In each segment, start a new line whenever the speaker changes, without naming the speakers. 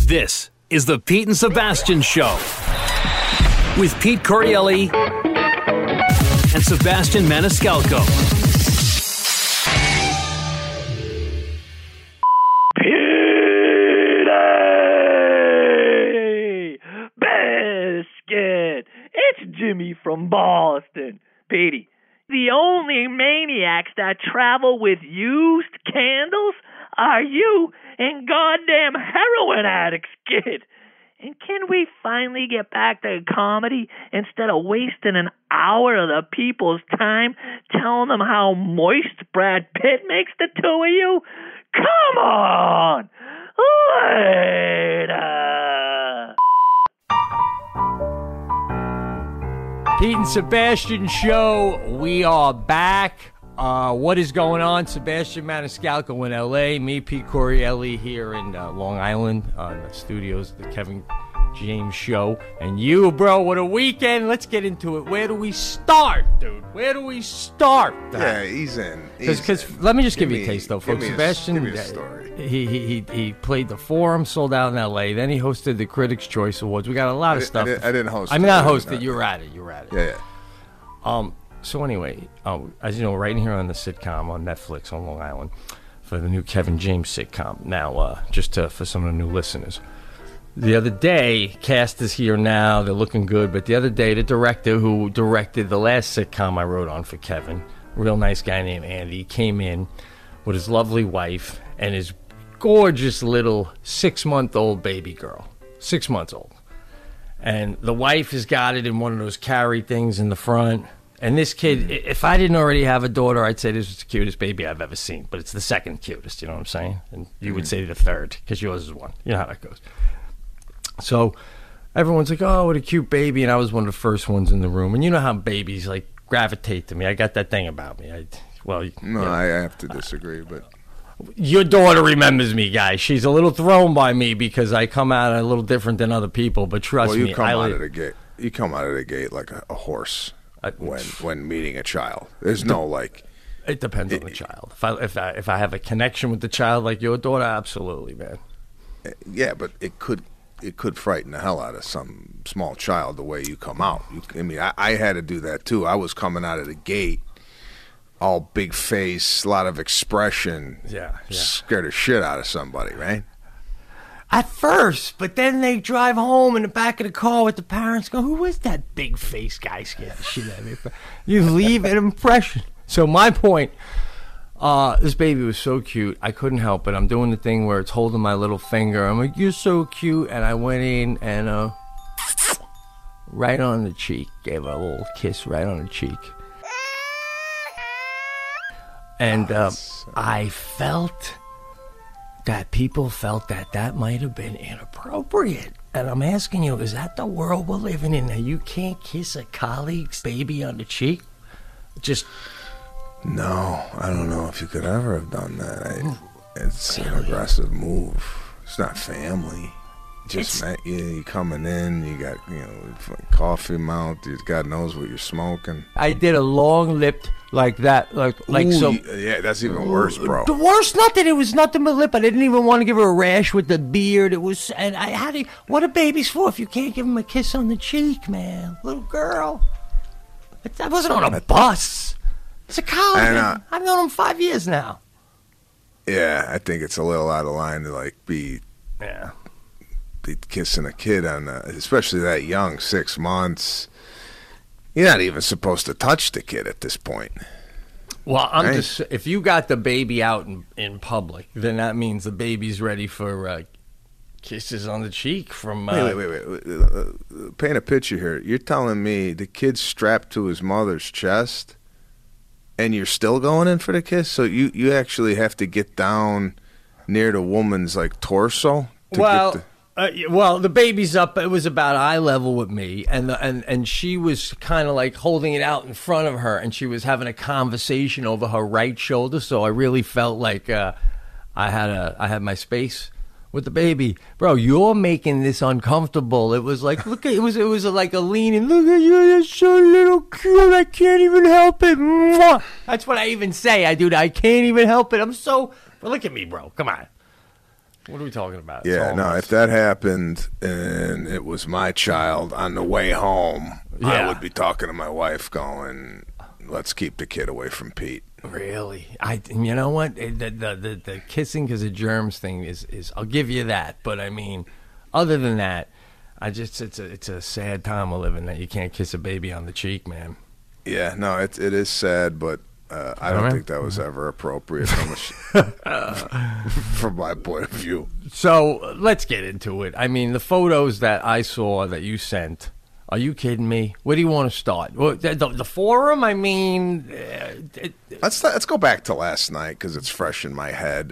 This is the Pete and Sebastian Show with Pete Corielli and Sebastian Maniscalco.
Petey! Biscuit! It's Jimmy from Boston. Petey, the only maniacs that travel with used candles are you and goddamn heroin addicts, kid. And can we finally get back to comedy instead of wasting an hour of the people's time telling them how moist Brad Pitt makes the two of you? Come on! Later!
Pete and Sebastian Show, we are back. What is going on? Sebastian Maniscalco in L.A., me, Pete Corielli, here in Long Island, the studios, the Kevin James Show. And you, bro, what a weekend. Let's get into it. Where do we start, dude? Where do we start?
Yeah, he's in.
Because let me just give you a taste, though, folks. Sebastian,
give me a story.
He played the Forum, sold out in L.A., then he hosted the Critics' Choice Awards. We got a lot of stuff.
I didn't host it.
I mean, not hosted. You were at it.
Yeah.
So anyway, as you know, right here on the sitcom on Netflix on Long Island for the new Kevin James sitcom. Now, for some of the new listeners, the other day, cast is here now. They're looking good. But the other day, the director who directed the last sitcom I wrote on for Kevin, real nice guy named Andy, came in with his lovely wife and his gorgeous little 6-month-old baby girl. 6 months old. And the wife has got it in one of those carry things in the front. And this kid, if I didn't already have a daughter, I'd say this was the cutest baby I've ever seen. But it's the second cutest, you know what I'm saying? And you would say the third, because yours is one. You know how that goes. So everyone's like, oh, what a cute baby. And I was one of the first ones in the room. And you know how babies, like, gravitate to me. I got that thing about me. I
have to disagree, but...
Your daughter remembers me, guys. She's a little thrown by me because I come out a little different than other people. But trust me,
you come out of the gate. You come out of the gate like a horse. When meeting a child, there's no like.
It depends on the child. If I have a connection with the child like your daughter, absolutely, man.
Yeah, but it could frighten the hell out of some small child the way you come out. I had to do that too. I was coming out of the gate, all big face, a lot of expression.
Yeah.
Scared the shit out of somebody, right?
At first, but then they drive home in the back of the car with the parents go, who was that big face guy scared the shit out of me? You leave an impression. So my point, this baby was so cute. I couldn't help it. I'm doing the thing where it's holding my little finger. I'm like, you're so cute. And I went in and right on the cheek. Gave her a little kiss right on the cheek. And I felt... that people felt that might have been inappropriate. And I'm asking you, is that the world we're living in? Now, you can't kiss a colleague's baby on the cheek?
No, I don't know if you could ever have done that. It's an aggressive move. It's not family. Just met you coming in, you got, coffee mouth, God knows what you're smoking.
I did a long lipped like that, like
Ooh,
so.
Yeah, that's even worse, bro.
The worst, nothing. It was nothing but lip. I didn't even want to give her a rash with the beard. It was, and I had to. What are babies for if you can't give them a kiss on the cheek, man? Little girl. I wasn't on a bus. It's a college. And, I've known him 5 years now.
Yeah, I think it's a little out of line to be kissing a kid on, especially that young, 6 months. You're not even supposed to touch the kid at this point.
Well, if you got the baby out in public, then that means the baby's ready for kisses on the cheek from...
Wait. Paint a picture here. You're telling me the kid's strapped to his mother's chest and you're still going in for the kiss? So you actually have to get down near the woman's, torso?
Well, the baby's up. It was about eye level with me, and she was kind of holding it out in front of her, and she was having a conversation over her right shoulder. So I really felt like I had my space with the baby. Bro, you're making this uncomfortable. It was like, look at it was like a lean and look at you, you're so little cute. I can't even help it. Mwah. That's what I even say. I can't even help it. But look at me, bro. Come on. What are we talking about?
Yeah, no, if that happened and it was my child on the way home, I would be talking to my wife going, let's keep the kid away from Pete.
Really? You know what? The kissing because of germs thing is I'll give you that. But, I mean, other than that, it's a sad time we're living that you can't kiss a baby on the cheek, man.
Yeah, no, it is sad, but I don't think that was ever appropriate from my point of view.
So let's get into it. I mean, the photos that I saw that you sent, are you kidding me? Where do you want to start? Well, the forum, I mean...
Let's go back to last night because it's fresh in my head.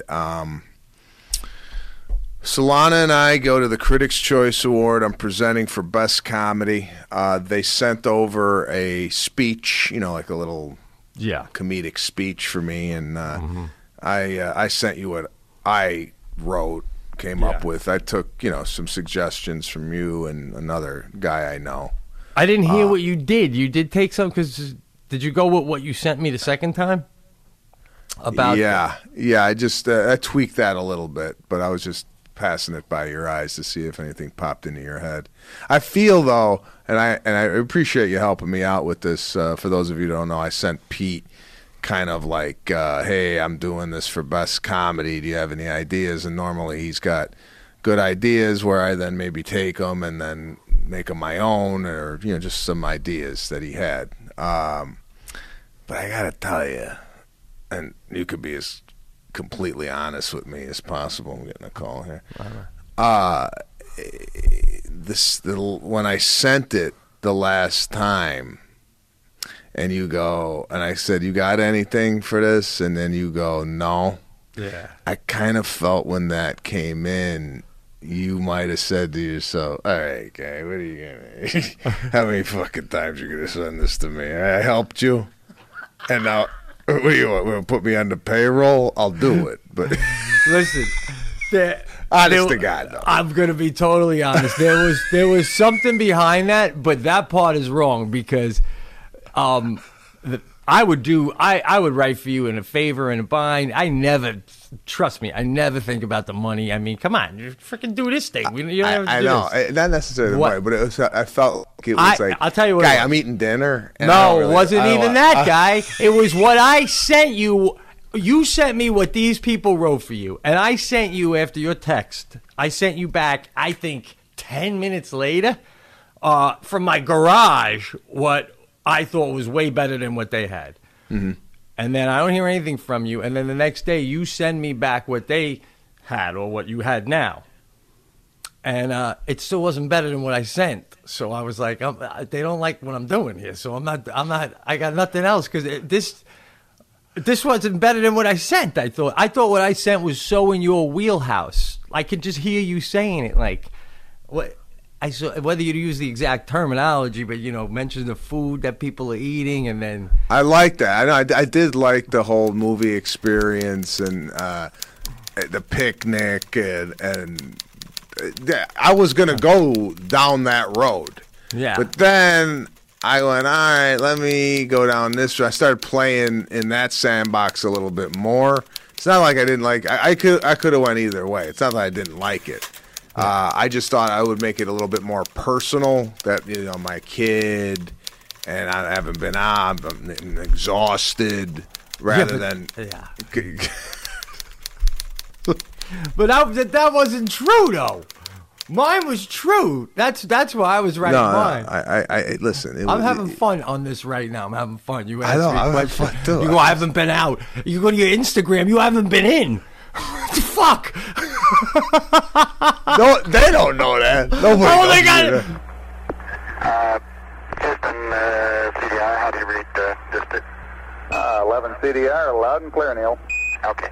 Solana and I go to the Critics' Choice Award. I'm presenting for Best Comedy. They sent over a speech, like a little comedic speech for me, and I sent you what I wrote, came up with. I took, some suggestions from you and another guy I know.
I didn't hear what you did. You did take some, because did you go with what you sent me the second time?
Yeah, I just I tweaked that a little bit, but I was just passing it by your eyes to see if anything popped into your head. I feel though, and I appreciate you helping me out with this. For those of you who don't know, I sent Pete kind of like, hey, I'm doing this for Best Comedy. Do you have any ideas? And normally he's got good ideas where I then maybe take them and then make them my own, or just some ideas that he had. But I gotta tell you, and you could be as completely honest with me as possible. I'm getting a call here. When I sent it the last time, and you go, and I said, you got anything for this? And then you go, no.
Yeah.
I kind of felt when that came in, you might have said to yourself, all right, guy, what are you going to how many fucking times are you going to send this to me? I helped you, and now what do you want to put me on the payroll? I'll do it. But
listen,
honest to God, though.
I'm going to be totally honest. There was something behind that, but that part is wrong because I would write for you in a favor and a bind. Trust me, I never think about the money. I mean, come on, you freaking do this thing.
I know, not necessarily the money, but I felt like it was like,
I'll tell you what,
guy, I'm eating dinner. And
no, it wasn't even that, guy. It was what I sent you. You sent me what these people wrote for you, and I sent you after your text. I sent you back, I think, 10 minutes later, from my garage, what I thought was way better than what they had. Mm-hmm. And then I don't hear anything from you. And then the next day you send me back what they had or what you had now. And it still wasn't better than what I sent. So I was like, they don't like what I'm doing here. So I got nothing else because this wasn't better than what I sent. I thought what I sent was so in your wheelhouse. I could just hear you saying it like, what? I saw whether you use the exact terminology, but mention the food that people are eating, and then
I like that. I did like the whole movie experience and the picnic, and I was gonna go down that road.
Yeah,
but then I went, all right, let me go down this road. I started playing in that sandbox a little bit more. It's not like I didn't like. I could have went either way. It's not that I didn't like it. I just thought I would make it a little bit more personal. That my kid, and I haven't been on. I'm exhausted, rather than.
Yeah. But that wasn't true though. Mine was true. That's why I was writing mine.
I listen.
I'm having fun on this right now. I'm having fun. You
asked me I'm having fun too.
You go, I haven't been out. You go to your Instagram. You haven't been in. What the fuck?
No, they don't know that. Nobody
they got
it. Houston, CDR, how do you read district? 11 CDR, loud and clear, Neil. Okay.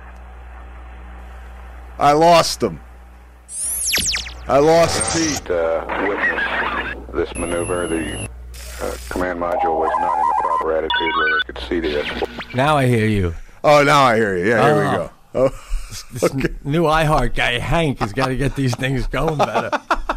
I lost them. I lost Pete.
Witness this maneuver. The command module was not in the proper attitude where they could see the export.
Now I hear you.
Oh, now I hear you. Yeah, here we go. Oh.
This new iHeart guy, Hank, has got to get these things going better.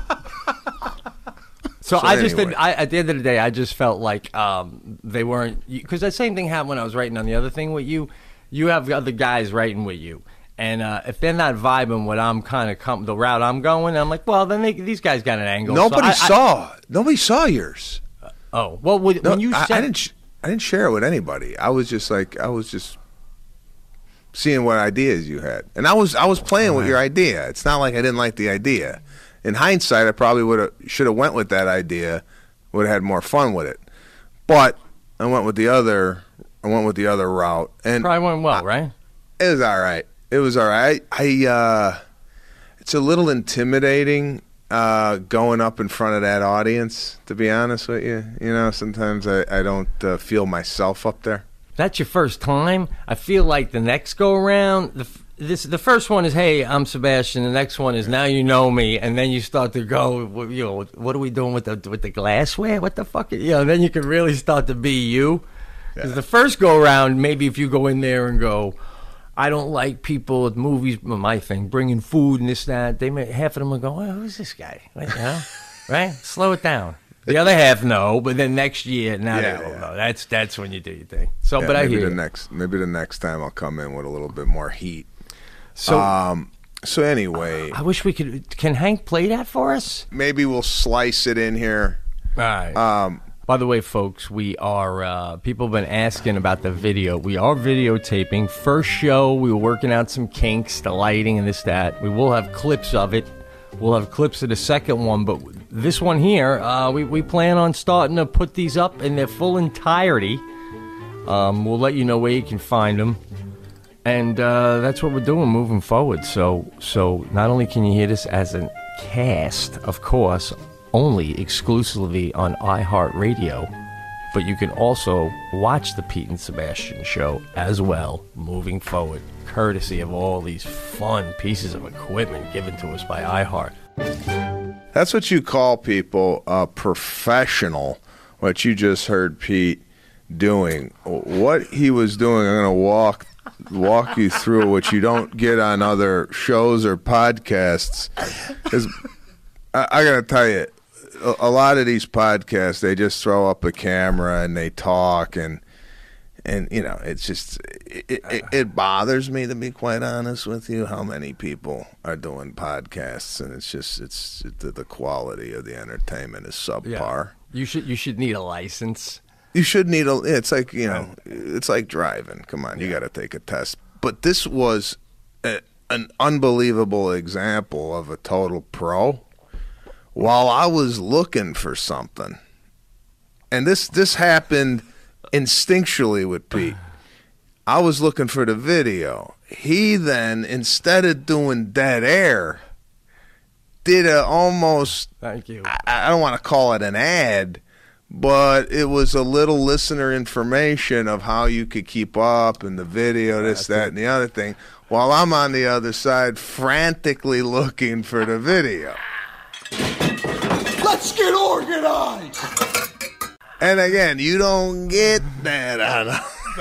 So I just
anyway.
at the end of the day, I just felt like they weren't, because that same thing happened when I was writing on the other thing with you. You have other guys writing with you, And if they're not vibing what I'm kind of the route I'm going, I'm like, well, then these guys got an angle.
Nobody saw yours.
Oh, well, when you said...
I didn't share it with anybody. I was just seeing what ideas you had. And I was playing with your idea. It's not like I didn't like the idea. In hindsight, I probably should have went with that idea, would have had more fun with it. But I went with the other route. And
probably went well, right?
It was all right. It's a little intimidating going up in front of that audience, to be honest with you. You know, sometimes I don't feel myself up there.
That's your first time? I feel like the next go-around, the first one is, hey, I'm Sebastian. The next one is, now you know me. And then you start to go, what are we doing with the glassware? What the fuck? Then you can really start to be you. Because the first go-around, maybe if you go in there and go, I don't like people at movies, my thing, bringing food and this, that. Half of them will go, who's this guy? Right? Slow it down. The other half know, but then next year, they don't know. That's when you do your thing. So, but I hear
maybe the next time I'll come in with a little bit more heat. So anyway,
I wish we could. Can Hank play that for us?
Maybe we'll slice it in here.
All right. By the way, folks, we are, people have been asking about the video. We are videotaping. First show, we were working out some kinks, the lighting and this, that. We will have clips of it. We'll have clips of the second one, but this one here, we plan on starting to put these up in their full entirety. We'll let you know where you can find them. And that's what we're doing moving forward. So not only can you hear this as a cast, of course, only exclusively on iHeartRadio, but you can also watch the Pete and Sebastian show as well moving forward, courtesy of all these fun pieces of equipment given to us by iHeart.
That's what you call people a professional, what you just heard Pete doing. What he was doing, I'm going to walk you through, what you don't get on other shows or podcasts. I got to tell you, a lot of these podcasts, they just throw up a camera and they talk, and it's just it bothers me, to be quite honest with you, how many people are doing podcasts, and it's the quality of the entertainment is subpar.
Yeah. You should need a license.
You should need it's like it's like driving. Come on, you got to take a test. But this was an unbelievable example of a total pro. While I was looking for something, and this happened instinctually with Pete, I was looking for the video. He then, instead of doing dead air, did a almost,
thank you,
I don't want to call it an ad, but it was a little listener information of how you could keep up in the video, this, that, and the other thing, while I'm on the other side frantically looking for the video.
Let's get organized!
And again, you don't get that on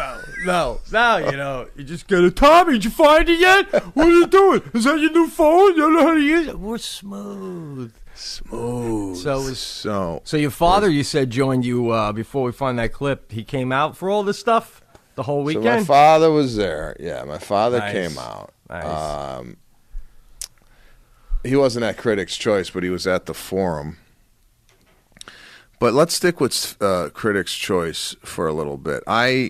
No, you just get a Tommy. Did you find it yet? What are you doing? Is that your new phone? You don't know how to use it? We're smooth. So your father, you said, joined you before we find that clip. He came out for all this stuff the whole weekend?
So my father was there. Yeah, my father came out.
Nice.
He wasn't at Critics' Choice, but he was at the Forum. But let's stick with Critics' Choice for a little bit. I've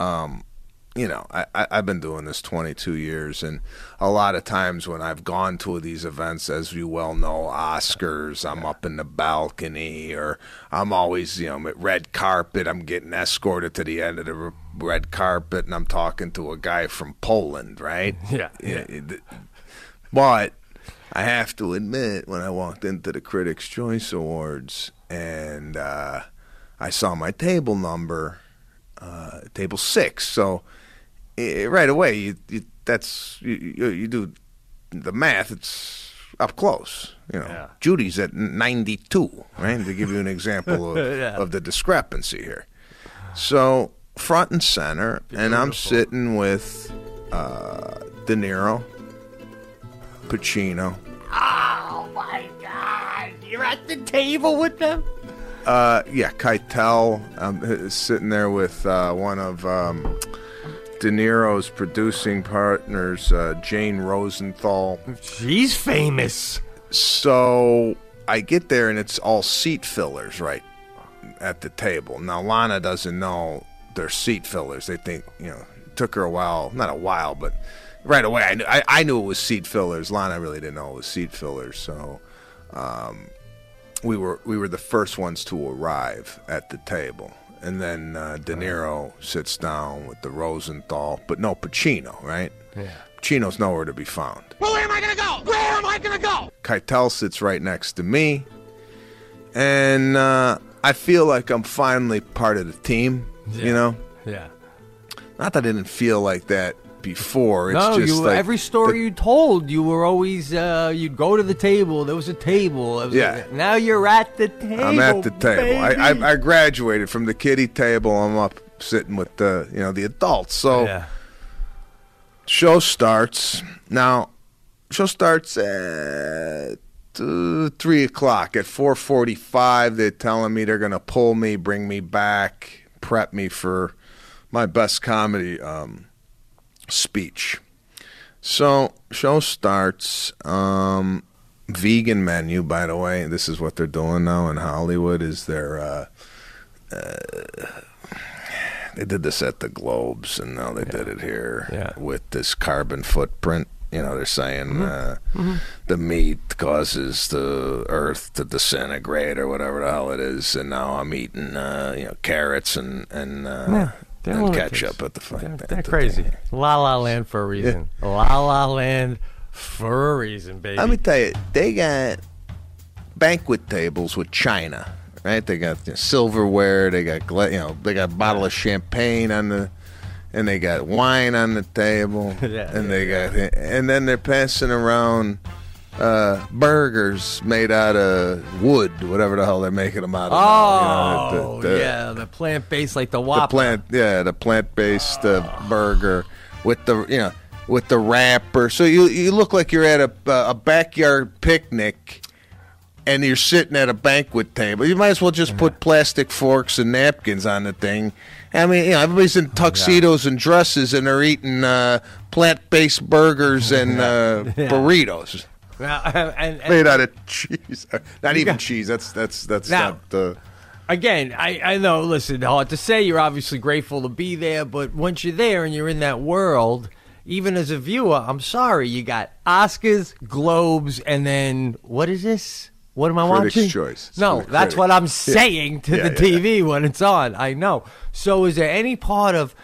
been doing this 22 years, and a lot of times when I've gone to these events, as you well know, Oscars, I'm up in the balcony, or I'm always, at red carpet, I'm getting escorted to the end of the red carpet, and I'm talking to a guy from Poland, right?
Yeah.
But I have to admit, when I walked into the Critics' Choice Awards and I saw my table number, table 6, so right away you do the math. It's up close. Judy's at 92, right? To give you an example of the discrepancy here. So front and center, and I'm sitting with De Niro, Pacino.
Oh my God! You're at the table with them?
Yeah, Keitel. I'm sitting there with one of De Niro's producing partners, Jane Rosenthal.
She's famous.
So I get there, and it's all seat fillers right at the table. Now, Lana doesn't know they're seat fillers. They think, it took her a while, not a while, but right away I knew it was seat fillers. Lana really didn't know it was seat fillers. So we were the first ones to arrive at the table. And then De Niro sits down with the Rosenthal, but no Pacino, right?
Yeah.
Pacino's nowhere to be found.
Well, where am I going to go? Where am I going to go?
Keitel sits right next to me. And I feel like I'm finally part of the team,
Yeah.
Not that I didn't feel like that before. It's
No,
just like
every story you told, you were always, you'd go to the table. There was a table. Now you're at the table.
I'm at the table.
Baby.
I graduated from the kiddie table. I'm up sitting with the adults. So show starts. Now, show starts at 3 o'clock. At 4:45, they're telling me they're going to pull me, bring me back, prep me for my best comedy speech. So show starts. Vegan menu, by the way. This is what they're doing now in Hollywood. Is they did this at the Globes, and now they did it here with this carbon footprint. They're saying the meat causes the earth to disintegrate or whatever the hell it is, and now I'm eating carrots and ketchup at the fight.
They're crazy. La La Land for a reason. Yeah. La La Land for a reason, baby.
Let me tell you, they got banquet tables with china, right? They got silverware. They got they got a bottle of champagne on the. And they got wine on the table, and then they're passing around burgers made out of wood, whatever the hell they're making them out of.
The plant-based, like the Whopper.
The plant-based burger with the wrapper. So you look like you're at a backyard picnic, and you're sitting at a banquet table. You might as well just put plastic forks and napkins on the thing. I mean, everybody's in tuxedos and dresses, and they're eating plant-based burgers and burritos made out of cheese. Not even cheese. That's
now,
not.
Again, I know. Listen, hard to say. You're obviously grateful to be there, but once you're there and you're in that world, even as a viewer, I'm sorry, you got Oscars, Globes, and then what is this? What am I
Critics'
watching?
Choice.
No, that's what I'm saying to the TV when it's on. I know. So is there any part of,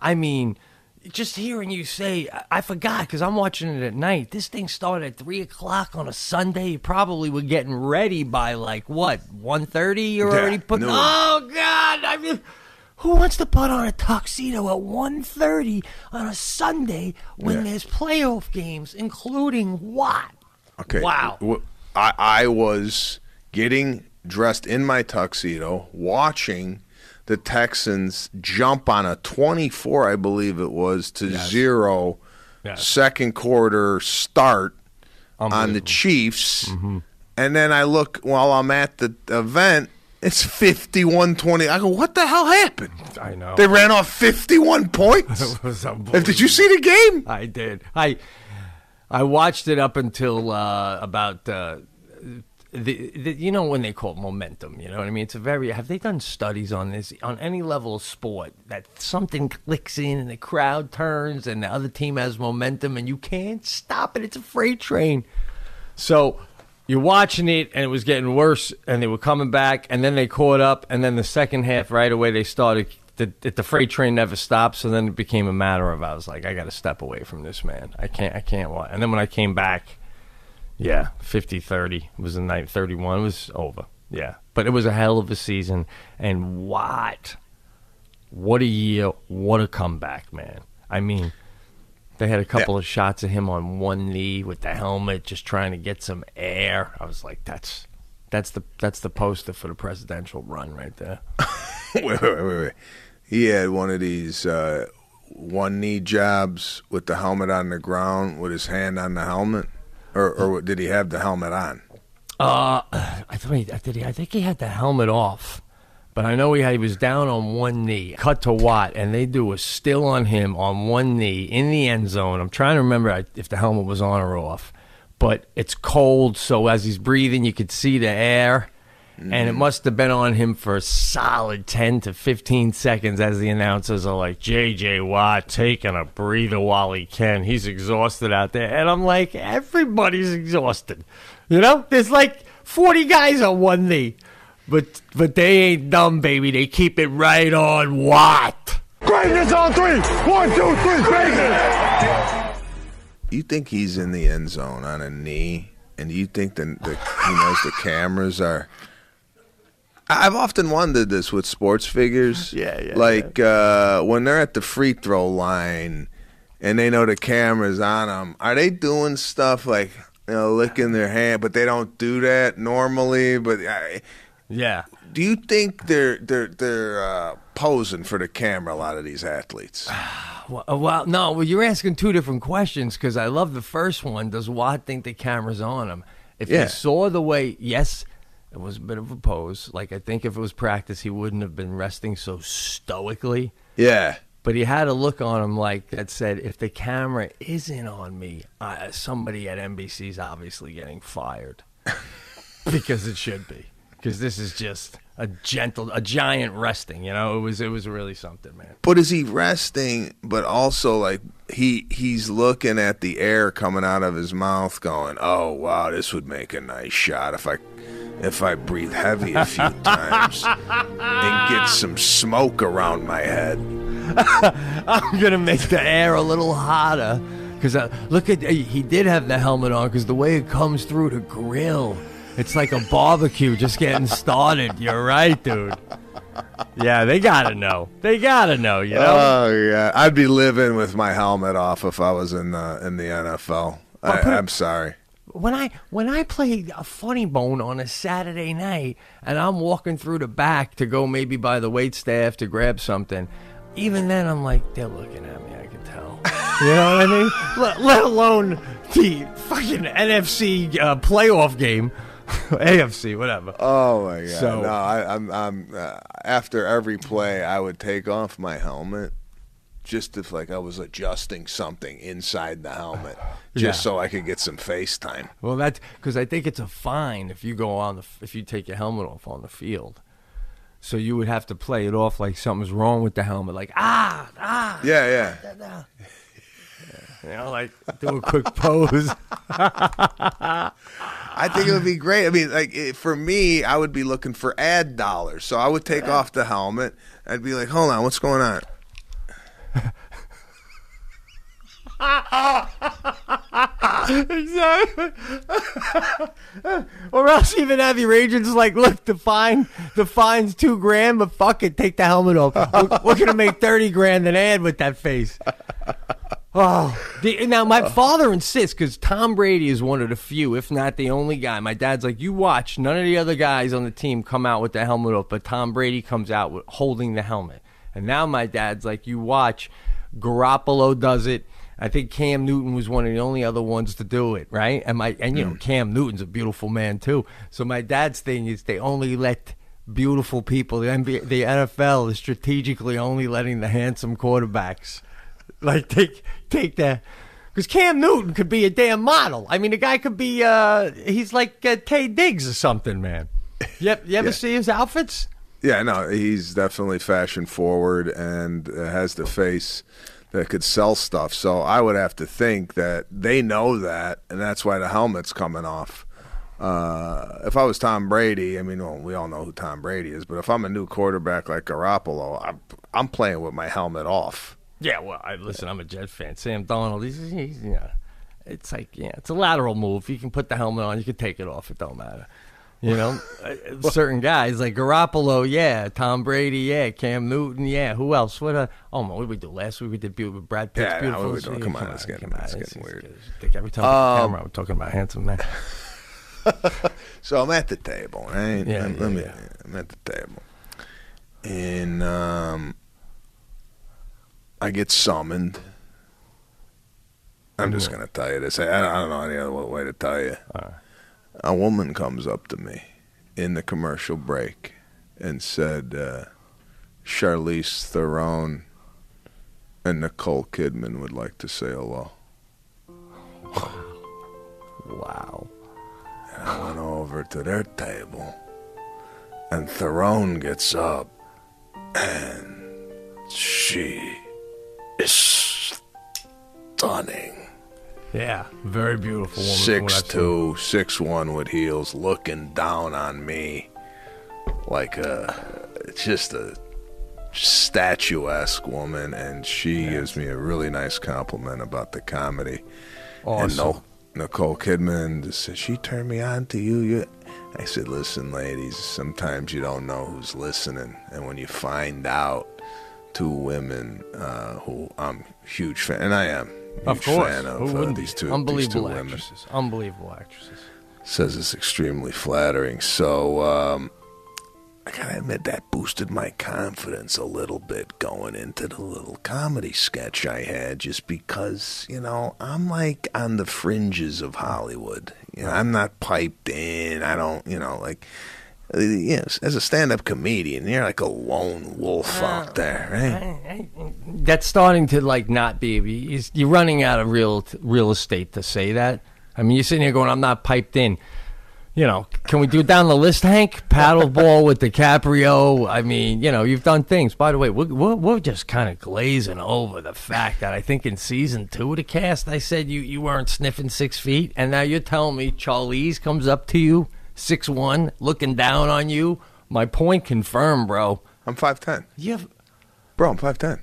just hearing you say, I forgot because I'm watching it at night. This thing started at 3 o'clock on a Sunday. You probably were getting ready by 1:30? You're already putting, oh, God. Who wants to put on a tuxedo at 1:30 on a Sunday when there's playoff games, including what?
Okay.
Wow.
I was getting dressed in my tuxedo, watching the Texans jump on a 24, I believe it was, to 0 second quarter start on the Chiefs. Mm-hmm. And then I look while I'm at the event, it's 51-20. I go, what the hell happened?
I know.
They ran off 51 points?
It was unbelievable.
Did you see the game?
I did. I watched it up until about when they call it momentum. You know what I mean? Have they done studies on this on any level of sport that something clicks in and the crowd turns and the other team has momentum and you can't stop it? It's a freight train. So you're watching it and it was getting worse and they were coming back and then they caught up and then the second half right away they started. The freight train never stopped, so then it became a matter of I was like, I got to step away from this, man. I can't watch. And then when I came back, 50-30 was the night. 31 it was over. Yeah, but it was a hell of a season. And what a year, what a comeback, man. I mean, they had a couple of shots of him on one knee with the helmet, just trying to get some air. I was like, that's the poster for the presidential run right there.
Wait. He had one of these one-knee jobs with the helmet on the ground with his hand on the helmet? Or did he have the helmet on?
I think he had the helmet off. But I know he was down on one knee, cut to Watt, and they do a still on him on one knee in the end zone. I'm trying to remember if the helmet was on or off. But it's cold, so as he's breathing, you could see the air. And it must have been on him for a solid 10 to 15 seconds as the announcers are like, J.J. Watt taking a breather while he can. He's exhausted out there. And I'm like, everybody's exhausted. You know, there's like 40 guys on one knee. But they ain't dumb, baby. They keep it right on Watt.
Greatness on 3. 1, 2, 3, greatness.
You think he's in the end zone on a knee, and you think he knows the cameras are... I've often wondered this with sports figures. When they're at the free throw line and they know the camera's on them, are they doing stuff like, licking their hand, but they don't do that normally? But do you think they're posing for the camera, a lot of these athletes?
No, you're asking two different questions, because I love the first one. Does Watt think the camera's on him? If you saw the way, yes, it was a bit of a pose. Like, I think if it was practice, he wouldn't have been resting so stoically.
Yeah.
But he had a look on him like that said, if the camera isn't on me, somebody at NBC's obviously getting fired. Because it should be. Because this is just a giant resting, It was really something, man.
But is he resting, but also like he's looking at the air coming out of his mouth going, oh, wow, this would make a nice shot if I breathe heavy a few times and get some smoke around my head.
I'm going to make the air a little hotter. Because he did have the helmet on, because the way it comes through the grill, it's like a barbecue just getting started. You're right, dude. Yeah, they got to know.
Oh, yeah. I'd be living with my helmet off if I was in the NFL. I'm sorry.
When I play a funny bone on a Saturday night and I'm walking through the back to go maybe by the waitstaff to grab something, even then I'm like, they're looking at me, I can tell. You know what I mean? Let alone the fucking NFC playoff game. AFC, whatever.
Oh, my God.
So,
no, I'm after every play, I would take off my helmet. Just if I was adjusting something inside the helmet, so I could get some FaceTime.
Well, that's because I think it's a fine if you go if you take your helmet off on the field. So you would have to play it off like something's wrong with the helmet, like
Yeah.
Like do a quick pose.
I think it would be great. I mean, for me, I would be looking for ad dollars. So I would take off the helmet. I'd be like, hold on, what's going on?
Exactly. Or else even have your agents like, look, the fine's $2,000, but fuck it, take the helmet off. We're gonna make $30,000 an ad with that face. Now my father insists, because Tom Brady is one of the few, if not the only guy. My dad's like, you watch, none of the other guys on the team come out with the helmet off, but Tom Brady comes out holding the helmet. And now my dad's like, you watch, Garoppolo does it. I think Cam Newton was one of the only other ones to do it, right? And Cam Newton's a beautiful man too. So my dad's thing is they only let beautiful people. The NFL is strategically only letting the handsome quarterbacks like take that. Because Cam Newton could be a damn model. I mean, the guy could be he's like Tay Diggs or something, man. You ever see his outfits?
Yeah, no, he's definitely fashion forward and has the face that could sell stuff. So I would have to think that they know that, and that's why the helmet's coming off. If I was Tom Brady, I mean, we all know who Tom Brady is, but if I'm a new quarterback like Garoppolo, I'm playing with my helmet off.
Yeah, well, listen, I'm a Jet fan. Sam Darnold, he's it's like, it's a lateral move. You can put the helmet on, you can take it off. It don't matter. Certain guys like Garoppolo, Tom Brady, Cam Newton, who else? What did we do last week? We did with Brad Pitt's beautiful.
Come on, it's getting weird.
I think every time on the camera, we're talking about handsome man.
So I'm at the table, right? I'm at the table, and I get summoned. I'm just gonna tell you this. I don't know any other way to tell you. A woman comes up to me in the commercial break and said Charlize Theron and Nicole Kidman would like to say hello.
Wow.
And I went over to their table, and Theron gets up, and she is stunning.
Yeah, very beautiful woman.
6'2", 6'1" with heels, looking down on me like just a statuesque woman, and she gives me a really nice compliment about the comedy.
Awesome.
And Nicole Kidman said, she turned me on to you. I said, listen, ladies, sometimes you don't know who's listening, and when you find out two women who I'm a huge fan, and I am.
Of course.
Fan of,
Who wouldn't
these
be?
two
Unbelievable
women.
actresses. Unbelievable actresses.
Says it's extremely flattering. So I gotta admit that boosted my confidence a little bit going into the little comedy sketch I had, just because, I'm like on the fringes of Hollywood. I'm not piped in. I don't, as a stand-up comedian, you're like a lone wolf out there, right?
That's starting to not be. You're running out of real estate to say that. I mean, you're sitting here going, "I'm not piped in." Can we do down the list, Hank? Paddleball with DiCaprio. I mean, you've done things. By the way, we're just kind of glazing over the fact that I think in season 2 of the cast, I said you weren't sniffing 6 feet, and now you're telling me Charlize comes up to you, 6'1", looking down on you. My point confirmed, bro.
I'm 5'10".
Yeah.
Bro, I'm 5'10".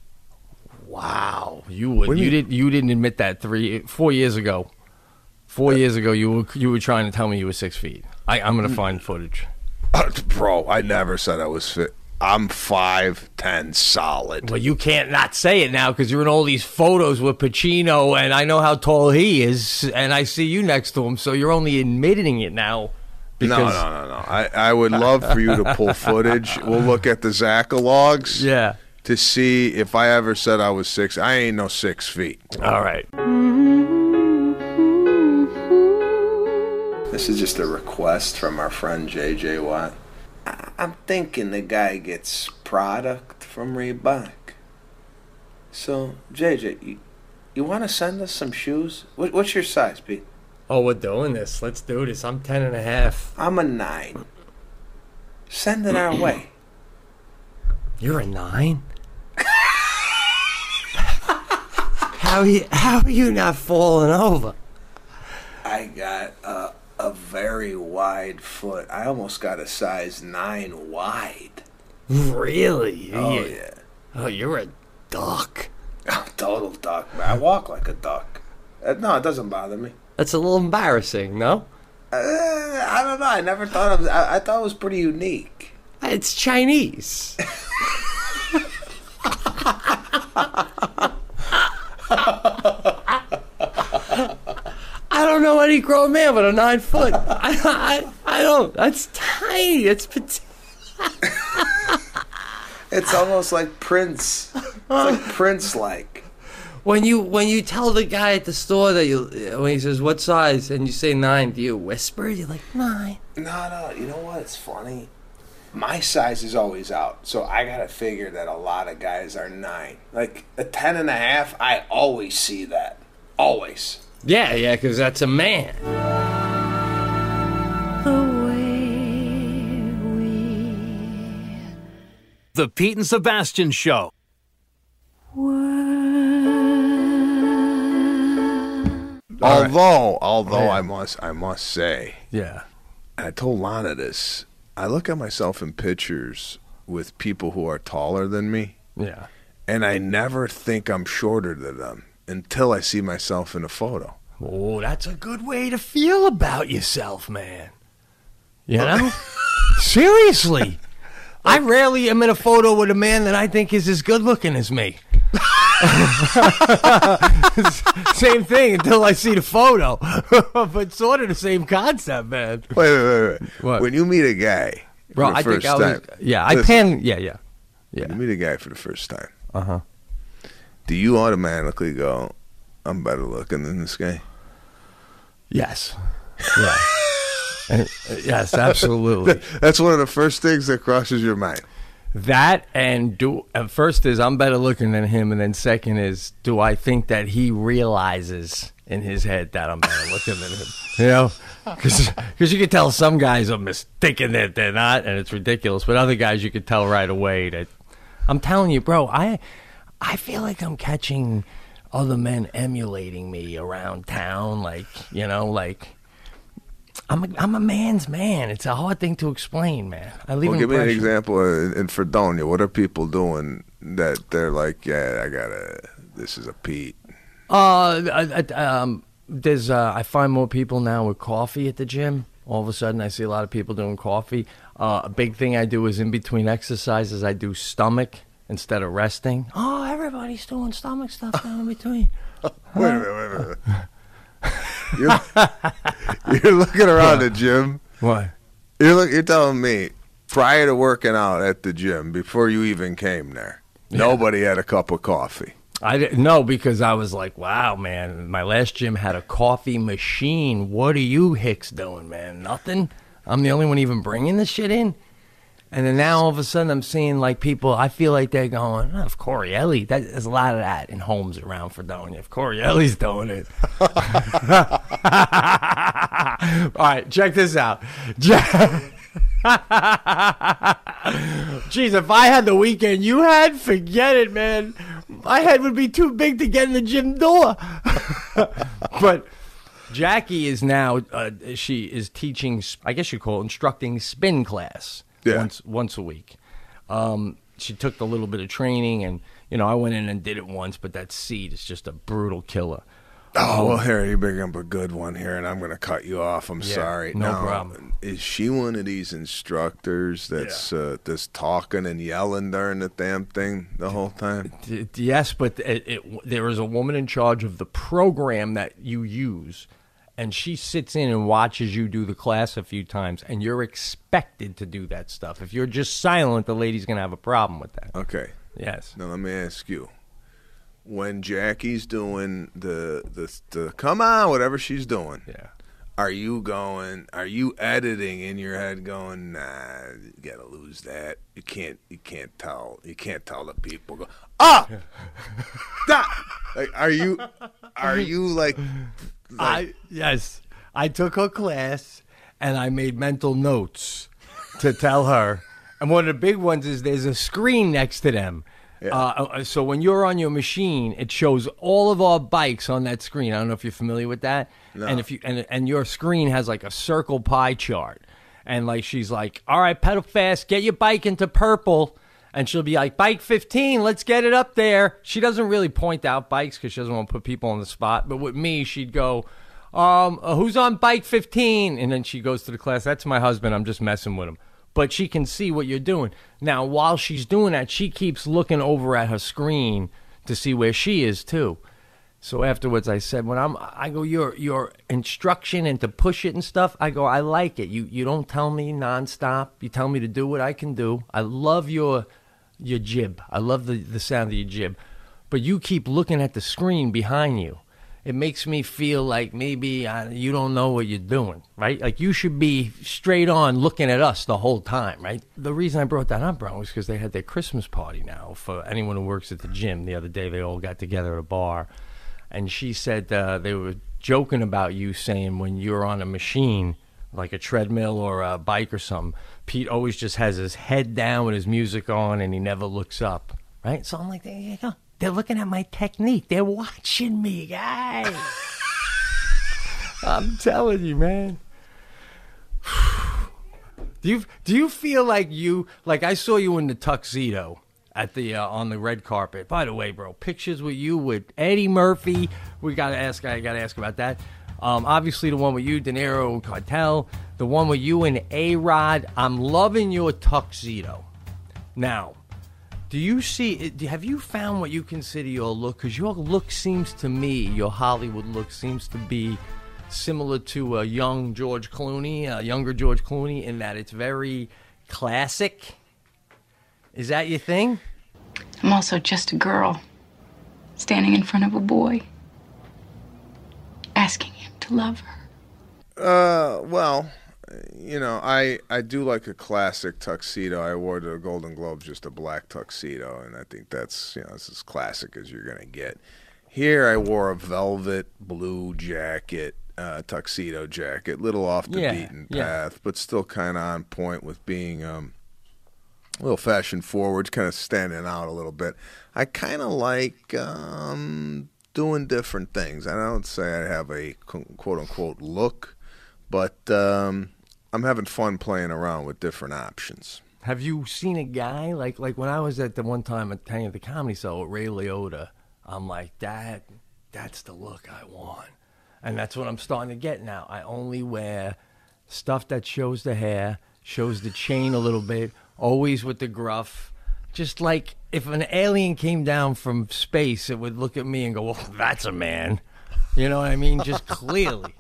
Wow. You didn't admit that 4 years ago. 4 years ago, you were trying to tell me you were 6 feet. I'm going to find footage.
Bro, I never said I was fit. I'm 5'10", solid.
Well, you can't not say it now because you're in all these photos with Pacino, and I know how tall he is, and I see you next to him, so you're only admitting it now. Because...
No. I would love for you to pull footage. We'll look at the Zacalogs.
Yeah.
To see if I ever said I was 6. I ain't no 6 feet.
All right.
This is just a request from our friend JJ Watt. I'm thinking the guy gets product from Reebok. So, JJ, you want to send us some shoes? What's your size, Pete?
Oh, we're doing this. Let's do this. I'm 10.5.
I'm a 9. Send it our way.
You're a 9? How are you not falling over?
I got a very wide foot. I almost got a size 9 wide.
Really?
Oh, yeah.
Oh, you're a duck.
Total duck, man. I walk like a duck. No, it doesn't bother me.
That's a little embarrassing, no?
I don't know. I never thought of it. I thought it was pretty unique.
It's Chinese. I don't know any grown man with a 9 foot. I don't. That's tiny. It's petite.
It's almost like Prince. It's like Prince-like.
When you tell the guy at the store that when he says what size and you say 9, do you whisper? You're like 9.
No. You know what? It's funny. My size is always out, so I gotta figure that a lot of guys are 9. Like a 10.5, I always see that. Always.
Yeah, because that's a man.
The Pete and Sebastian Show.
Although I must say,
Yeah.
I told Lana this. I look at myself in pictures with people who are taller than me,
Yeah.
and I never think I'm shorter than them until I see myself in a photo.
Oh, that's a good way to feel about yourself, man. You know? Seriously. I rarely am in a photo with a man that I think is as good looking as me. Same thing until I see the photo. But sort of the same concept, man.
Wait.
What?
When you meet a guy
Bro,
for the
I
first
think I was...
time,
Yeah, I
listen,
pan... Yeah.
You meet a guy for the first time.
Uh-huh.
Do you automatically go, I'm better looking than this guy?
Yes. Yeah. Yes, absolutely.
That's one of the first things that crosses your mind.
That and first is I'm better looking than him, and then second is do I think that he realizes in his head that I'm better looking than him? You know, because you can tell some guys are mistaken that they're not, and it's ridiculous. But other guys, you could tell right away that. I'm telling you, bro. I feel like I'm catching other men emulating me around town, like I'm a man's man. It's a hard thing to explain, man. Give
me an example in Fredonia. What are people doing that they're like, yeah, this is a Pete?
I find more people now with coffee at the gym. All of a sudden, I see a lot of people doing coffee. A big thing I do is in between exercises, I do stomach instead of resting. Oh, everybody's doing stomach stuff down in between.
Wait a minute. You're looking around the gym.
What?
You're telling me prior to working out at the gym, before you even came there, nobody had a cup of coffee.
No, because I was like, wow, man, my last gym had a coffee machine. What are you hicks doing, man? Nothing? I'm the only one even bringing this shit in? And then now all of a sudden I'm seeing like people, I feel like they're going, if Corielli, there's a lot of that in homes around Fredonia. If Corielli's doing it. All right, check this out. Jeez, if I had the weekend you had, forget it, man. My head would be too big to get in the gym door. But Jackie is now, she is teaching, I guess you call it instructing spin class.
Yeah.
Once a week. She took a little bit of training, and I went in and did it once, but that seat is just a brutal killer.
Oh, well, Harry, you bring up a good one here, and I'm going to cut you off. I'm sorry.
No problem.
Is she one of these instructors that's talking and yelling during the damn thing the whole time?
Yes, but there is a woman in charge of the program that you use, and she sits in and watches you do the class a few times, and you're expected to do that stuff. If you're just silent, the lady's going to have a problem with that.
Okay.
Yes.
Now, let me ask you. When Jackie's doing the come on, whatever she's doing, are you editing in your head going, nah, you got to lose that. You can't tell the people, go, stop. Like, are you like
Yes, I took her class and I made mental notes to tell her. And one of the big ones is there's a screen next to them. Yeah. So when you're on your machine, it shows all of our bikes on that screen. I don't know if you're familiar with that. No. And if you and your screen has like a circle pie chart. And like she's like, all right, pedal fast, get your bike into purple. And she'll be like, bike 15, let's get it up there. She doesn't really point out bikes because she doesn't want to put people on the spot. But with me, she'd go, who's on bike 15? And then she goes to the class. That's my husband. I'm just messing with him. But she can see what you're doing. Now, while she's doing that, she keeps looking over at her screen to see where she is, too. So afterwards, I said, I go, your instruction and to push it and stuff, I go, I like it. You don't tell me nonstop. You tell me to do what I can do. I love your jib. I love the sound of your jib. But you keep looking at the screen behind you. It makes me feel like maybe you don't know what you're doing, right? Like you should be straight on looking at us the whole time, right? The reason I brought that up, bro, was because they had their Christmas party now for anyone who works at the gym. The other day, they all got together at a bar. And she said they were joking about you saying when you're on a machine, like a treadmill or a bike or something, Pete always just has his head down with his music on and he never looks up, right? So I'm like, there you go. They're looking at my technique. They're watching me, guys. I'm telling you, man. Do you feel like I saw you in the tuxedo at the on the red carpet? By the way, bro, pictures with you with Eddie Murphy. I gotta ask about that. Obviously the one with you, De Niro and Cartel. The one with you and A-Rod. I'm loving your tuxedo. Now, have you found what you consider your look? Because your look seems to me, your Hollywood look seems to be similar to a younger George Clooney, in that it's very classic. Is that your thing?
I'm also just a girl standing in front of a boy, asking him to love her.
Well, I do like a classic tuxedo. I wore to the Golden Globes just a black tuxedo, and I think that's, it's as classic as you're going to get. Here I wore a velvet blue jacket, tuxedo jacket, little off the beaten path, but still kind of on point with being a little fashion forward, kind of standing out a little bit. I kind of like doing different things. I don't say I have a quote-unquote look, but I'm having fun playing around with different options.
Have you seen a guy, like when I was at the one time hanging at the Comedy Cell with Ray Liotta, I'm like, that's the look I want. And that's what I'm starting to get now. I only wear stuff that shows the hair, shows the chain a little bit, always with the gruff. Just like if an alien came down from space, it would look at me and go, well, that's a man. You know what I mean? Just clearly.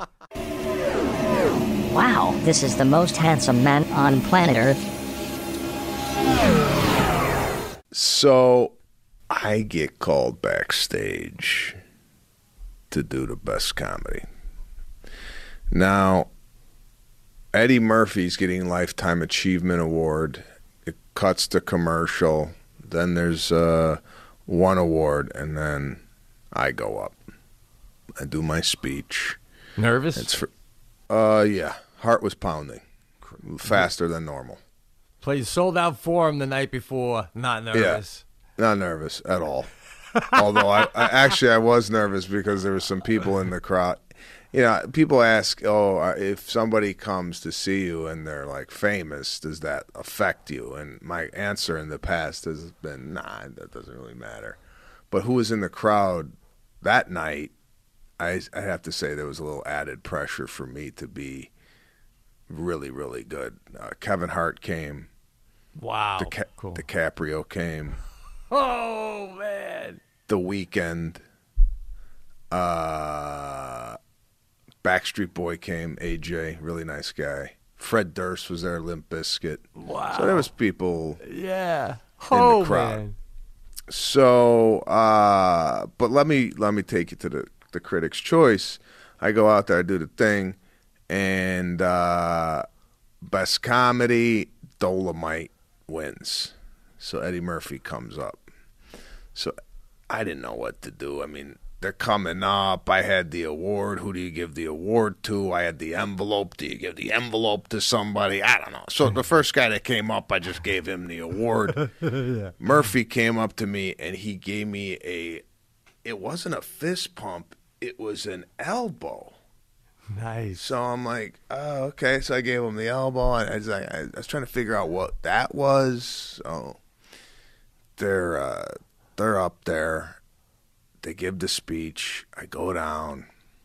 Wow, this is the most handsome man on planet Earth.
So I get called backstage to do the best comedy. Now, Eddie Murphy's getting Lifetime Achievement Award. It cuts to commercial. Then there's one award, and then I go up. I do my speech.
Nervous?
It's for, yeah. Heart was pounding. Faster than normal.
Played sold out for him the night before. Not nervous.
Yeah, not nervous at all. Although I was nervous because there were some people in the crowd. People ask, if somebody comes to see you and they're like famous, does that affect you? And my answer in the past has been, nah, that doesn't really matter. But who was in the crowd that night, I have to say there was a little added pressure for me to be really, really good. Kevin Hart came.
Wow. Cool.
DiCaprio came.
Oh, man.
The Weeknd. Backstreet Boy came. AJ, really nice guy. Fred Durst was there. Limp Bizkit.
Wow.
So there was people in
the
crowd.
Man.
So, but let me take you to the Critics' Choice. I go out there, I do the thing, and best comedy, Dolomite wins. So Eddie Murphy comes up. So I didn't know what to do. I mean, they're coming up. I had the award. Who do you give the award to? I had the envelope. Do you give the envelope to somebody? I don't know. So the first guy that came up, I just gave him the award. Yeah. Murphy came up to me, and he gave me it wasn't a fist pump. It was an elbow.
Nice.
So I'm like, oh, okay. So I gave him the elbow. I was trying to figure out what that was. Oh, they're up there. They give the speech. I go down.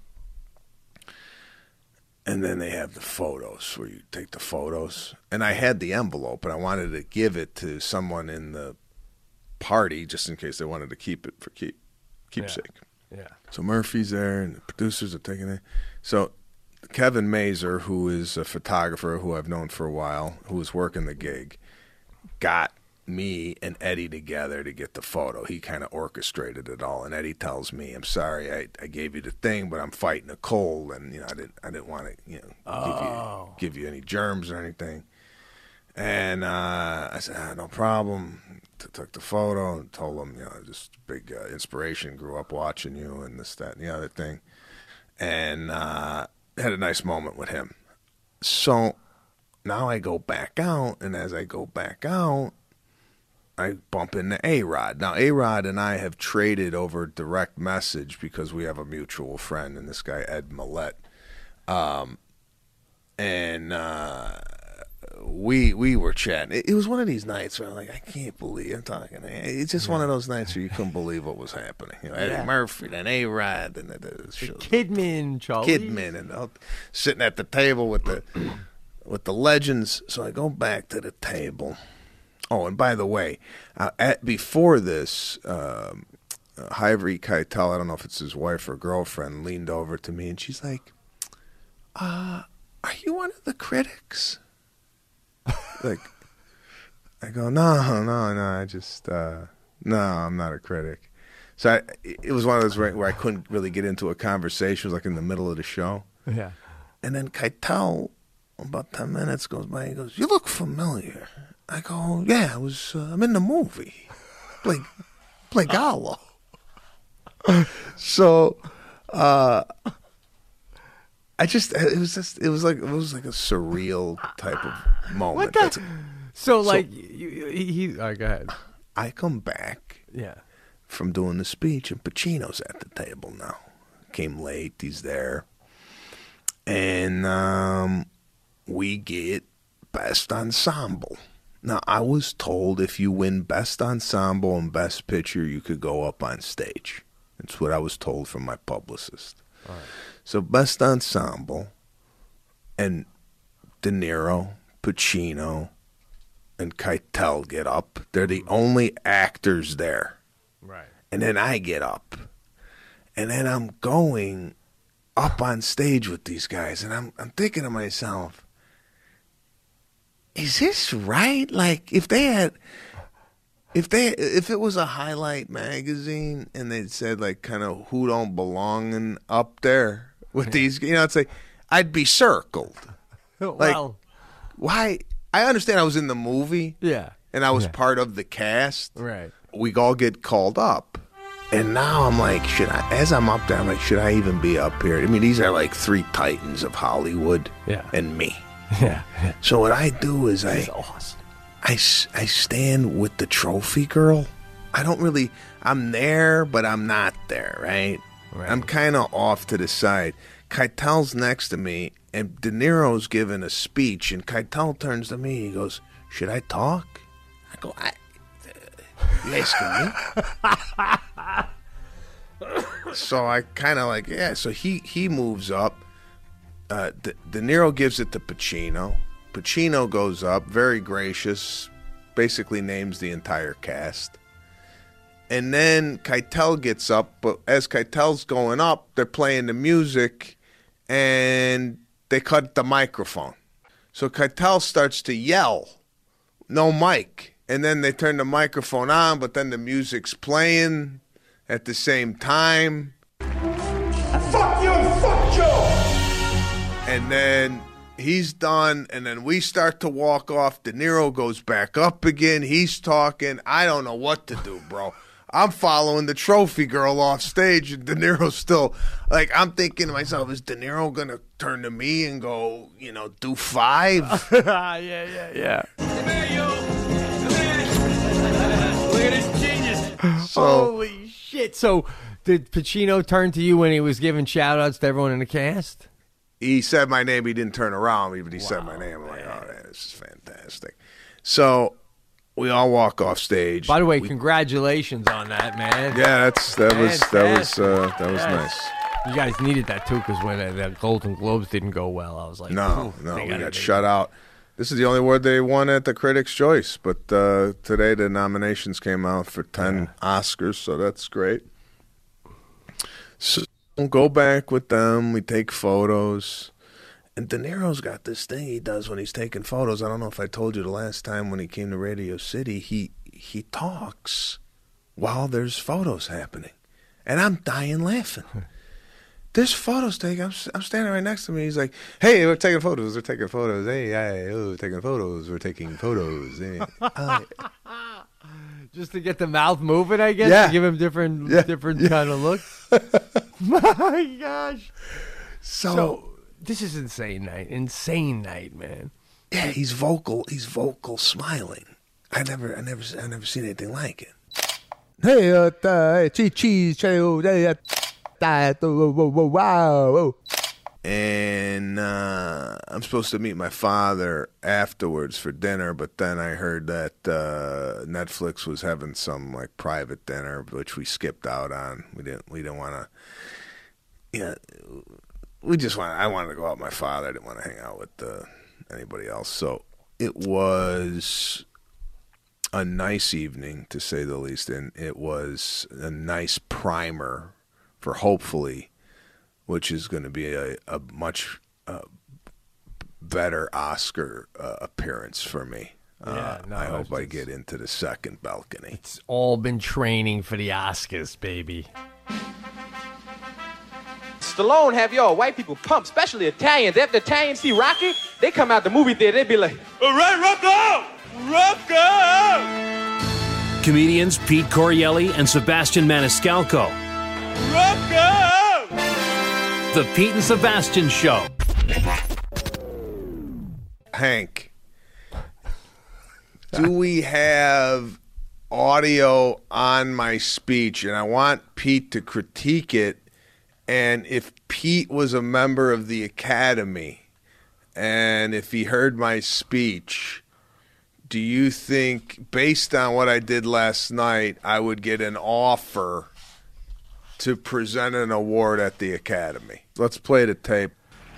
And then they have the photos where you take the photos. And I had the envelope, and I wanted to give it to someone in the party just in case they wanted to keep it for keepsake.
Yeah.
So Murphy's there, and the producers are taking it. So Kevin Mazur, who is a photographer who I've known for a while, who was working the gig, got me and Eddie together to get the photo. He kind of orchestrated it all, and Eddie tells me, "I'm sorry, I gave you the thing, but I'm fighting a cold, and I didn't want to give you any germs or anything." And I said, "No problem." Took the photo and told him, just big inspiration. Grew up watching you, and this, that, and the other thing, and had a nice moment with him. So now I go back out, and as I go back out, I bump into A-Rod. Now, A-Rod and I have traded over direct message because we have a mutual friend, and this guy, Ed Millette. We were chatting. It was one of these nights where I'm like, I can't believe I'm talking to him. It's just one of those nights where you couldn't believe what was happening. Eddie Murphy, then A-Rod, and the
Kidman, Charlie.
Kidman, and sitting at the table with the legends. So I go back to the table. Oh, and by the way, before this, Harvey Keitel, I don't know if it's his wife or girlfriend, leaned over to me, and she's like, are you one of the critics? Like, I go, no, I just, no, I'm not a critic. So it was one of those where I couldn't really get into a conversation. It was like in the middle of the show.
Yeah.
And then Keitel about 10 minutes goes by. He goes, "You look familiar." I go, "Yeah, I'm in the movie. Play Gallo." So, it was like a surreal type of moment.
What the? So like, he all right, go ahead.
I come back from doing the speech, and Pacino's at the table now. Came late, he's there. And we get Best Ensemble. Now, I was told if you win Best Ensemble and Best Picture, you could go up on stage. That's what I was told from my publicist. All right. So Best Ensemble and De Niro, Pacino, and Keitel get up. They're the only actors there.
Right.
And then I get up. And then I'm going up on stage with these guys, and I'm thinking to myself, is this right? Like, if it was a highlight magazine and they said like kind of who don't belong up there with these, it's like I'd be circled. Like,
Well,
why? I understand I was in the movie, and I was part of the cast.
right.
We all get called up. And now I'm like, as I'm up there, I'm like, should I even be up here? I mean, these are like three titans of Hollywood and me.
Yeah.
So what I do is
Awesome.
I stand with the trophy girl. I'm there, but I'm not there, right? I'm kind of off to the side. Keitel's next to me, and De Niro's giving a speech, and Keitel turns to me, he goes, "Should I talk?" I go, "You asking me?" So I kind of like, so he moves up. De Niro gives it to Pacino. Pacino goes up, very gracious, basically names the entire cast. And then Keitel gets up, but as Keitel's going up, they're playing the music, and they cut the microphone. So Keitel starts to yell, "No mic." And then they turn the microphone on, but then the music's playing at the same time.
Fuck you and fuck Joe!
And then he's done, and then we start to walk off. De Niro goes back up again. He's talking. I don't know what to do, bro. I'm following the trophy girl off stage, and De Niro's still, like, I'm thinking to myself, is De Niro going to turn to me and go, do 5?
Yeah. Look at this genius.
So,
Holy shit. So did Pacino turn to you when he was giving shout-outs to everyone in the cast?
he said my name. He didn't turn around, but he said my name. I'm like, oh, man, this is fantastic. So we all walk off stage.
By the way, congratulations on that, man.
Yeah, that was nice.
You guys needed that too, because when the Golden Globes didn't go well, I was like,
no, we got shut out. This is the only award they won at the Critics' Choice, but today the nominations came out for 10 Oscars, so that's great. So we'll go back with them. We take photos. And De Niro's got this thing he does when he's taking photos. I don't know if I told you the last time when he came to Radio City, he talks while there's photos happening. And I'm dying laughing. There's photos taken. I'm standing right next to me. He's like, hey, we're taking photos. We're taking photos. Hey, we're taking photos. We're taking photos. Hey.
Just to get the mouth moving, I guess, to give him different kind of looks. My gosh. So this is insane night, man.
Yeah, he's vocal. He's vocal, smiling. I never seen anything like it. Hey, cheese, wow. And I'm supposed to meet my father afterwards for dinner, but then I heard that Netflix was having some like private dinner, which we skipped out on. We didn't want to. I wanted to go out with my father. I didn't want to hang out with anybody else. So it was a nice evening, to say the least, and it was a nice primer for hopefully, which is going to be a much better Oscar appearance for me. I hope I get into the second balcony.
It's all been training for the Oscars, baby.
Stallone have y'all white people pumped, especially Italians. If the Italians see Rocky, they come out the movie theater, they be like, all right, Rocco!
Comedians Pete Corielli and Sebastian Maniscalco.
Rocco!
The Pete and Sebastian Show.
Hank, do we have audio on my speech? And I want Pete to critique it. And if Pete was a member of the Academy and if he heard my speech, do you think, based on what I did last night, I would get an offer to present an award at the Academy? Let's play the tape.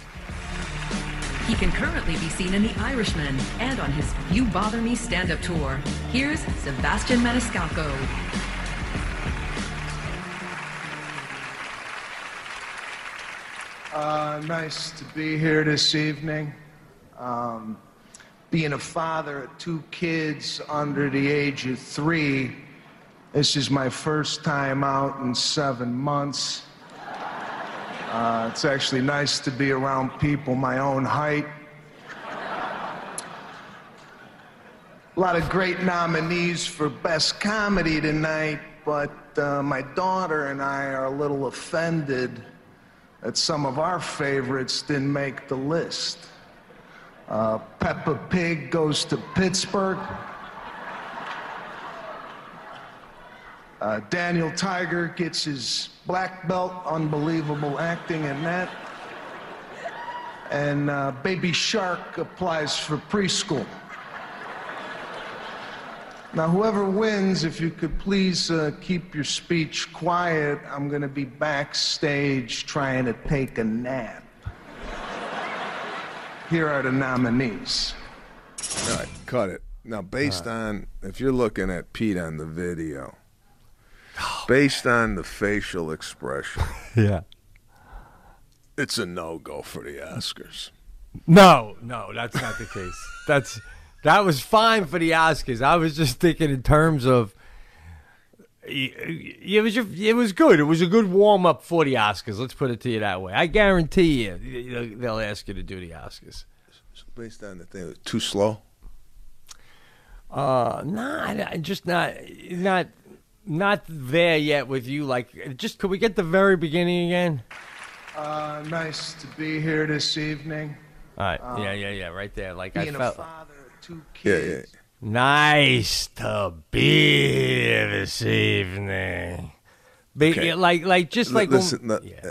He can currently be seen in The Irishman and on his You Bother Me stand-up tour. Here's Sebastian Maniscalco.
Nice to be here this evening. Being a father of 2 kids under the age of 3, this is my first time out in 7 months. It's actually nice to be around people my own height. A lot of great nominees for Best Comedy tonight, but my daughter and I are a little offended that some of our favorites didn't make the list. Peppa Pig Goes to Pittsburgh. Daniel Tiger gets his black belt, unbelievable acting in that. And Baby Shark applies for preschool. Now, whoever wins, if you could please keep your speech quiet, I'm going to be backstage trying to take a nap. Here are the nominees.
All right, cut it. Now, based on, if you're looking at Pete on the video, based on the facial expression,
Yeah.
it's a no-go for the Oscars.
No, that's not the case. That was fine for the Oscars. I was just thinking in terms of it was good. It was a good warm-up for the Oscars. Let's put it to you that way. I guarantee you they'll ask you to do the Oscars.
So based on the thing, it was too slow?
Just not there yet with you. Like, just could we get the very beginning again?
Nice to be here this evening.
All right, yeah, right there. Like I
Being
felt.
a father of 2 kids.
Yeah.
Nice to be here this evening.
Okay.
Listen,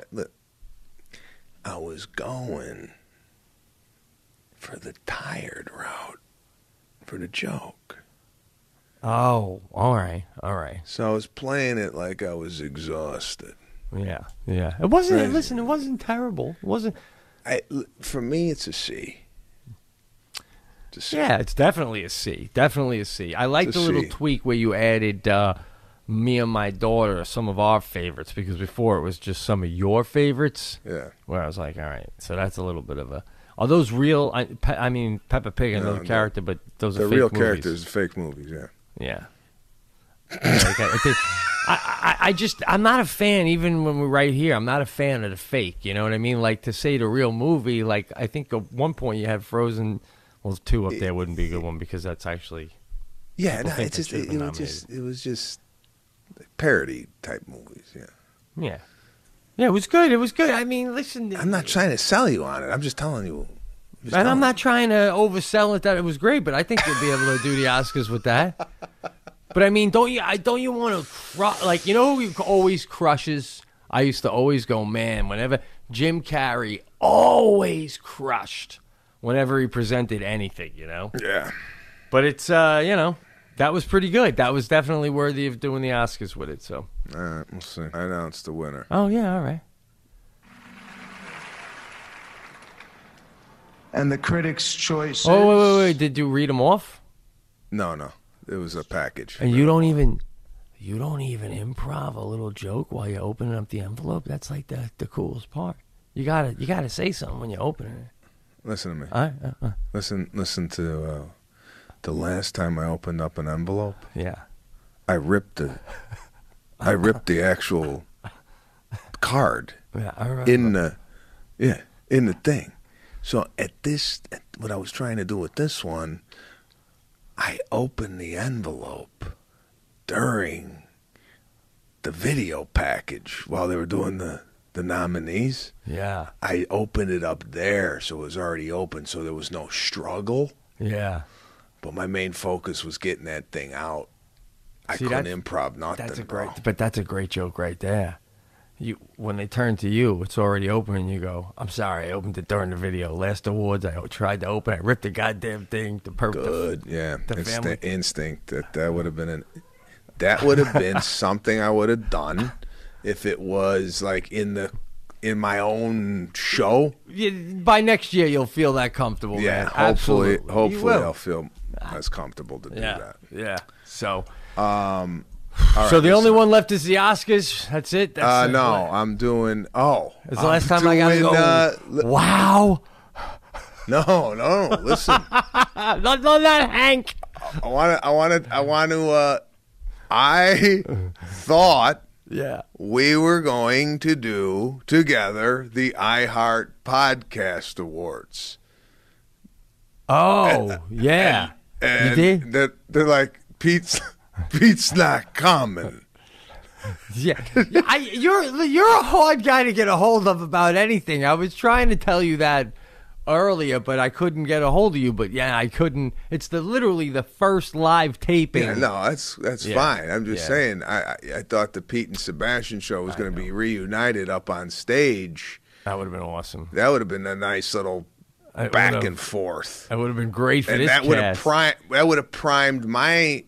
I was going for the tired route for the joke.
Oh, all right.
So I was playing it like I was exhausted.
Yeah. It wasn't.
Right.
Listen, it wasn't terrible. It wasn't.
For me, it's a C.
Yeah, it's definitely a C. Definitely a C. I like the little tweak where you added me and my daughter, some of our favorites, because before it was just some of your favorites.
Yeah.
Where I was like, all right, so that's a little bit of a. Are those real? I mean, Peppa Pig, another character, but those are fake
real
movies.
characters, fake movies. Yeah.
Yeah. I'm not a fan, even when we're right here, I'm not a fan of the fake, you know what I mean? Like, to say the real movie, like, I think at one point you had Frozen, well, 2 up there wouldn't be a good one, because that's actually...
Yeah, no, it was just parody type movies,
Yeah. Yeah, it was good, I mean, listen...
I'm not trying to sell you on it, I'm just telling you.
I'm not trying to oversell it that it was great, but I think you'll be able to do the Oscars with that. But I mean, don't you want to like, you know who always crushes? I used to always go, man, whenever Jim Carrey always crushed whenever he presented anything, you know?
Yeah.
But it's that was pretty good. That was definitely worthy of doing the Oscars with it, so.
All right, we'll see. I announced the winner.
Oh, yeah, all right.
And the critics' choice is...
Oh, wait. Did you read them off?
No. It was a package.
And you don't even improv a little joke while you're opening up the envelope? That's like the coolest part. You gotta say something when you're opening it.
Listen to me.
All right.
Listen to the last time I opened up an envelope.
Yeah.
I ripped the actual card
in
the thing. So at this what I was trying to do with this one, I opened the envelope during the video package while they were doing the nominees.
Yeah.
I opened it up there, so it was already open, so there was no struggle.
Yeah.
But my main focus was getting that thing out. I couldn't improv nothing,
That's a great joke right there. When they turn to you, it's already open, and you go, I'm sorry, I opened it during the video. Last awards, I tried to open, I ripped the goddamn thing.
Good, yeah. It's
family.
the instinct that would have been that would have been something I would have done if it was like in my own show.
By next year, you'll feel that comfortable.
Yeah,
man.
hopefully
Absolutely.
I'll feel as comfortable to do that.
Yeah. So,
all
so
right,
the only one left is the Oscars. That's it. That's
no, I'm doing. Oh,
it's the last time I got to go. Wow.
No. Listen,
not that, Hank.
I thought.
Yeah.
We were going to do together the iHeart Podcast Awards.
Oh, yeah.
And
you did?
They're like, Pete's not coming.
Yeah. You're a hard guy to get a hold of about anything. I was trying to tell you that earlier, but I couldn't get a hold of you. But yeah, I couldn't. It's literally the first live taping.
Yeah, no, that's fine. I'm just saying. I thought the Pete and Sebastian show was going to be reunited up on stage.
That would have been awesome.
That would have been a nice little back and forth.
That would have been great for this
cast. That would have primed my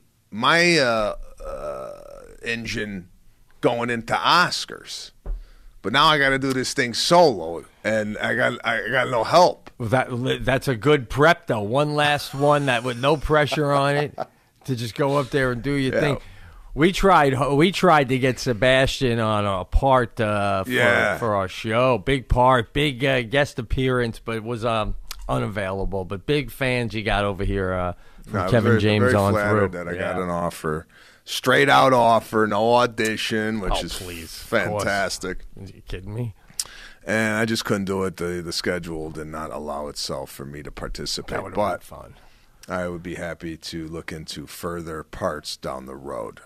engine going into Oscars. But now I got to do this thing solo, and I got no help.
That's a good prep, though. One last one that with no pressure on it to just go up there and do your thing. We tried to get Sebastian on a part for our show. Big part, big guest appearance, but it was unavailable. But big fans you got over here from Kevin James on through.
I'm very flattered that I got an offer. Straight out offer, no audition, which is fantastic.
Are you kidding me?
And I just couldn't do it. The schedule did not allow itself for me to participate.
That would have been fun.
I would be happy to look into further parts down the road.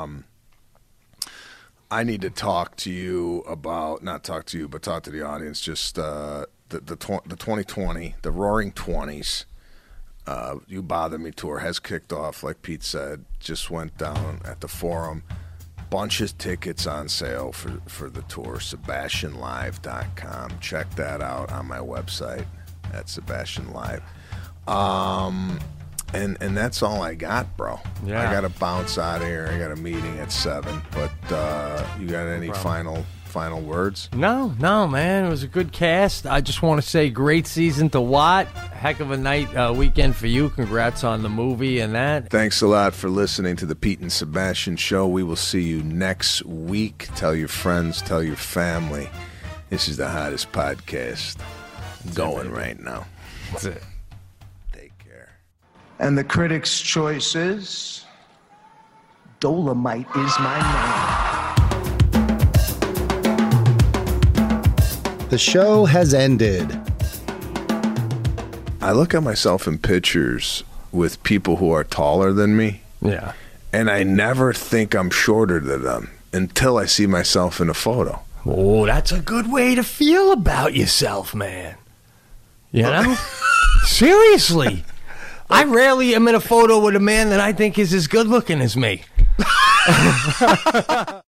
I need to talk to you about, not talk to you, but talk to the audience, just the 2020, the Roaring 20s. You Bother Me tour has kicked off, like Pete said, just went down at the Forum. Bunch of tickets on sale for the tour, SebastianLive.com. Check that out on my website at Sebastian Live. And that's all I got, bro.
Yeah.
I got to bounce out of here. I got a meeting at 7. But you got any final words?
No, man. It was a good cast. I just want to say great season to Watt. Heck of a night, weekend for you. Congrats on the movie and that.
Thanks a lot for listening to the Pete and Sebastian Show. We will see you next week. Tell your friends, tell your family. This is the hottest podcast going right now.
That's it.
Take care.
And the critics' choice is Dolomite Is My Name.
The show has ended.
I look at myself in pictures with people who are taller than me.
Yeah.
And I never think I'm shorter than them until I see myself in a photo.
Oh, that's a good way to feel about yourself, man. You know? Seriously. I rarely am in a photo with a man that I think is as good looking as me.